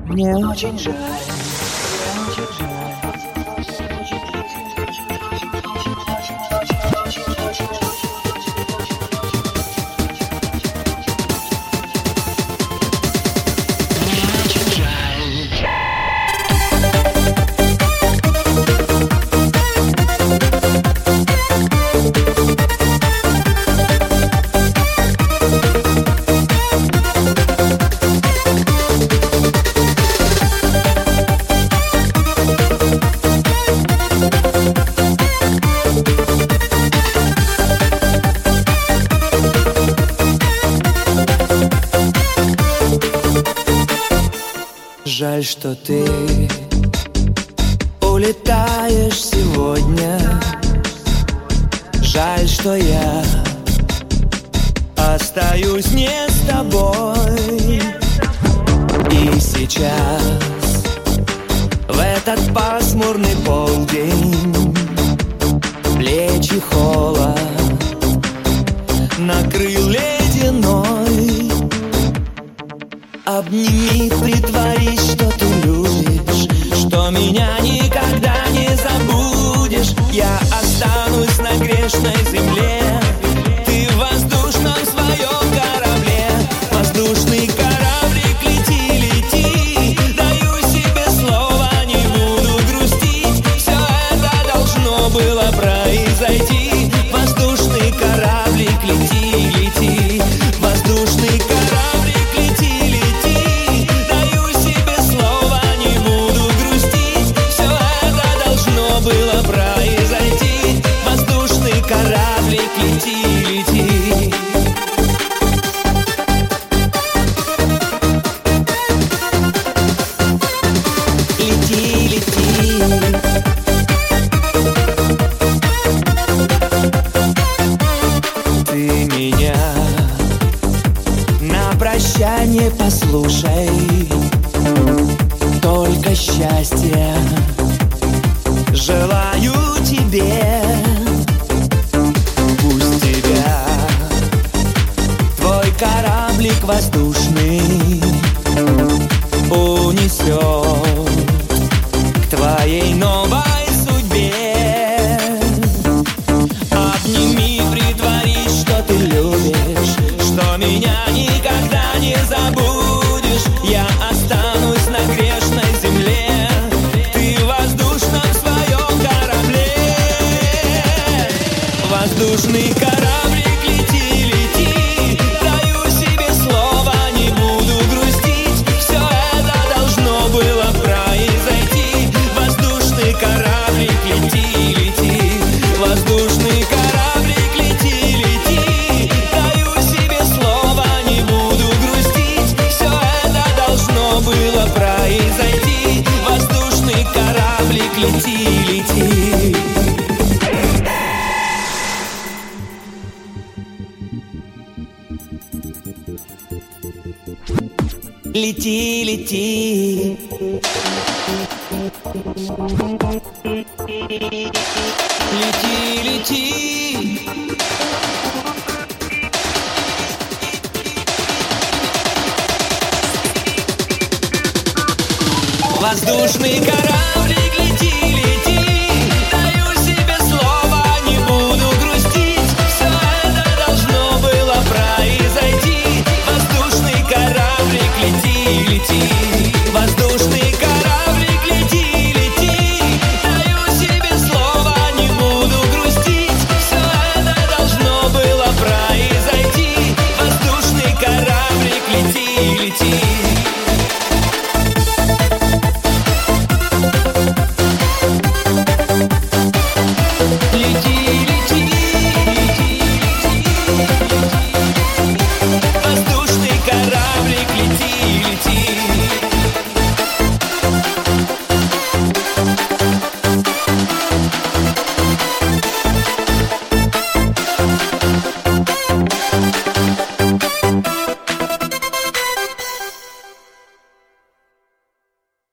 Мне очень жаль. Жаль, что ты улетаешь сегодня. Жаль, что я остаюсь не с тобой. И сейчас, в этот пасмурный полдень, плечи холод накрыл ледяной. Обними, притворись, что ты любишь, что меня никогда не забудешь. Я останусь на грешной земле, ты в воздушном своем корабле. Воздушный кораблик, лети, лети, даю себе слово, не буду грустить. Все это должно было произойти. Воздушный кораблик, лети, лети, воздушный кораблик, лети, лети. Было произойти. Воздушный кораблик, лети, лети. Лети, лети. Ты меня на прощание послушай. Только счастья желаю тебе. Пусть тебя твой кораблик воздушный унесет к твоей новой судьбе. Обними, притворись, что ты любишь, что меня никогда не забудешь. Я останусь на грешной земле, ты в воздушном своем корабле. Воздушный кораблик, лети, лети, даю себе слово, не буду грустить. Все это должно было произойти. Воздушный кораблик, лети, лети, воздушный кораблик, лети, лети, даю себе слово, не буду грустить. Все это должно было произойти. Воздушный кораблик, лети, лети. Лети, лети. Лети, лети. Воздушный кораблик, лети, лети, даю себе слово, не буду грустить. Все это должно было произойти. Воздушный кораблик, лети, лети.